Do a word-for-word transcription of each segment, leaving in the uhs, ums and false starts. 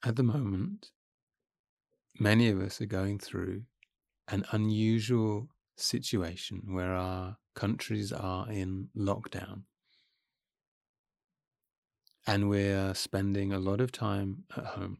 At the moment, many of us are going through an unusual situation where our countries are in lockdown and we're spending a lot of time at home.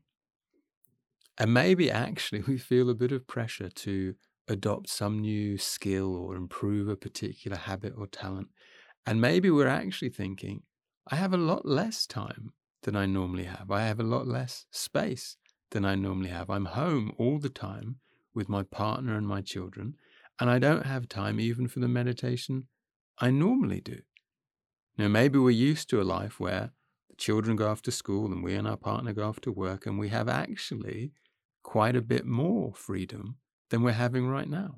And maybe actually we feel a bit of pressure to adopt some new skill or improve a particular habit or talent. And maybe we're actually thinking, I have a lot less time than I normally have. I have a lot less space than I normally have. I'm home all the time with my partner and my children, and I don't have time even for the meditation I normally do. Now, maybe we're used to a life where the children go off to school and we and our partner go off to work, and we have actually quite a bit more freedom than we're having right now.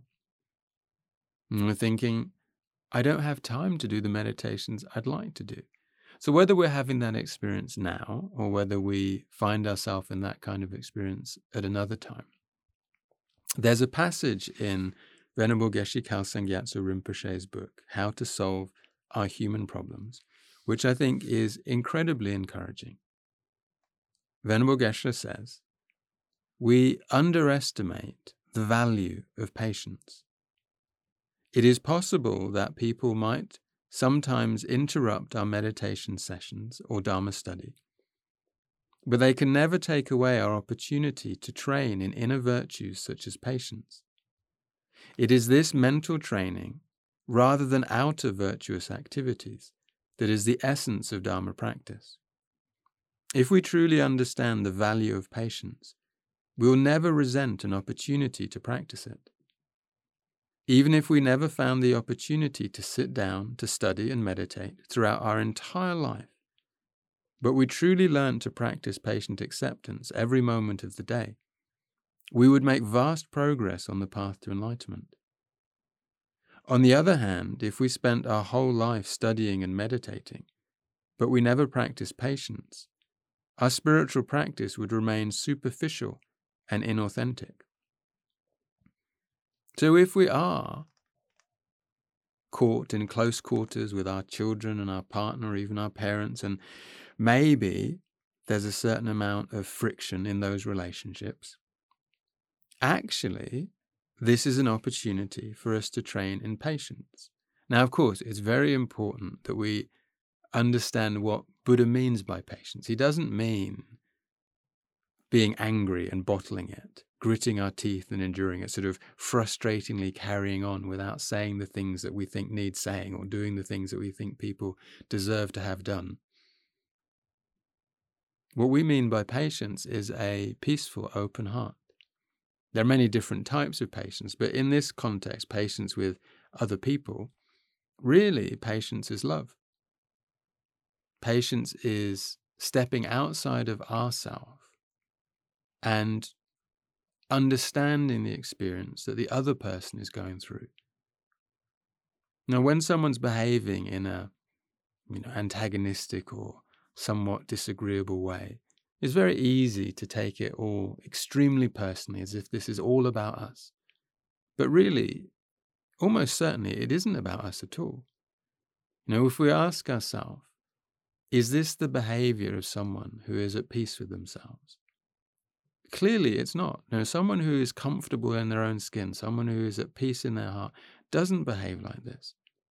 And we're thinking, I don't have time to do the meditations I'd like to do. So whether we're having that experience now or whether we find ourselves in that kind of experience at another time, there's a passage in Venerable Geshe Khalsen Gyatso Rinpoche's book, How to Solve Our Human Problems, which I think is incredibly encouraging. Venerable Geshe says, we underestimate the value of patience. It is possible that people might sometimes interrupt our meditation sessions or Dharma study, but they can never take away our opportunity to train in inner virtues such as patience. It is this mental training, rather than outer virtuous activities, that is the essence of Dharma practice. If we truly understand the value of patience, we will never resent an opportunity to practice it. Even if we never found the opportunity to sit down, to study and meditate throughout our entire life, but we truly learned to practice patient acceptance every moment of the day, we would make vast progress on the path to enlightenment. On the other hand, if we spent our whole life studying and meditating, but we never practiced patience, our spiritual practice would remain superficial and inauthentic. So if we are caught in close quarters with our children and our partner, or even our parents, and maybe there's a certain amount of friction in those relationships, actually, this is an opportunity for us to train in patience. Now, of course, it's very important that we understand what Buddha means by patience. He doesn't mean being angry and bottling it, gritting our teeth and enduring it, sort of frustratingly carrying on without saying the things that we think need saying or doing the things that we think people deserve to have done. What we mean by patience is a peaceful, open heart. There are many different types of patience, but in this context, patience with other people, really patience is love. Patience is stepping outside of ourself and understanding the experience that the other person is going through. Now, when someone's behaving in a you know, antagonistic or somewhat disagreeable way, it's very easy to take it all extremely personally, as if this is all about us. But really, almost certainly, it isn't about us at all. You know, if we ask ourselves, is this the behavior of someone who is at peace with themselves? Clearly, it's not. You know, someone who is comfortable in their own skin, someone who is at peace in their heart, doesn't behave like this.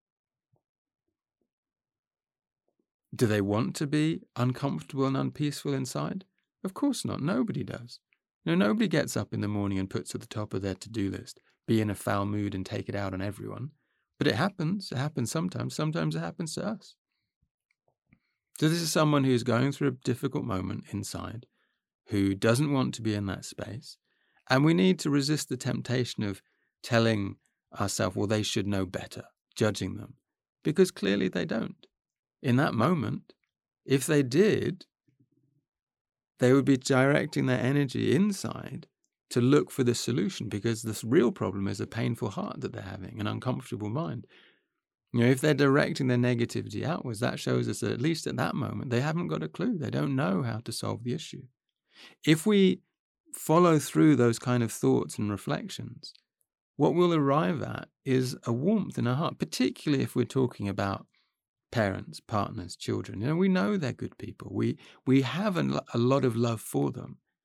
Do they want to be uncomfortable and unpeaceful inside? Of course not. Nobody does. You know, nobody gets up in the morning and puts at the top of their to-do list, be in a foul mood and take it out on everyone. But it happens. It happens sometimes. Sometimes it happens to us. So this is someone who's going through a difficult moment inside, who doesn't want to be in that space. And we need to resist the temptation of telling ourselves, well, they should know better, judging them, because clearly they don't. In that moment, if they did, they would be directing their energy inside to look for the solution, because the real problem is a painful heart that they're having, an uncomfortable mind. You know, if they're directing their negativity outwards, that shows us that at least at that moment, they haven't got a clue. They don't know how to solve the issue. If we follow through those kind of thoughts and reflections, what we'll arrive at is a warmth in our heart, particularly if we're talking about parents, partners, children. You know, we know they're good people. We we have a, a lot of love for them.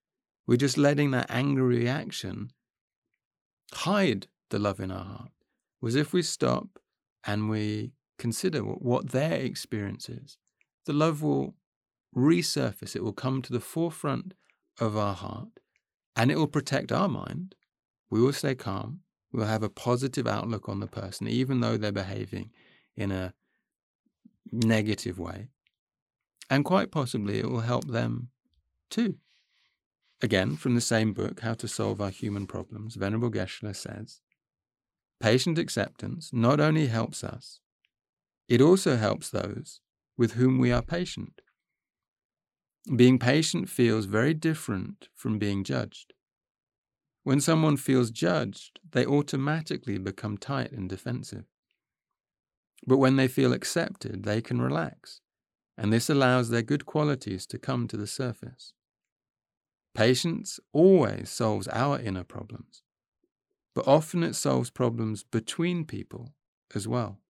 We're just letting that angry reaction hide the love in our heart. Whereas if we stop and we consider what their experience is, the love will resurface. It will come to the forefront of our heart, and it will protect our mind. We will stay calm. We will have a positive outlook on the person, even though they're behaving in a negative way. And quite possibly it will help them too. Again, from the same book, How to Solve Our Human Problems, Venerable Geshe-la says, patient acceptance not only helps us, it also helps those with whom we are patient. Being patient feels very different from being judged. When someone feels judged, they automatically become tight and defensive. But when they feel accepted, they can relax, and this allows their good qualities to come to the surface. Patience always solves our inner problems, but often it solves problems between people as well.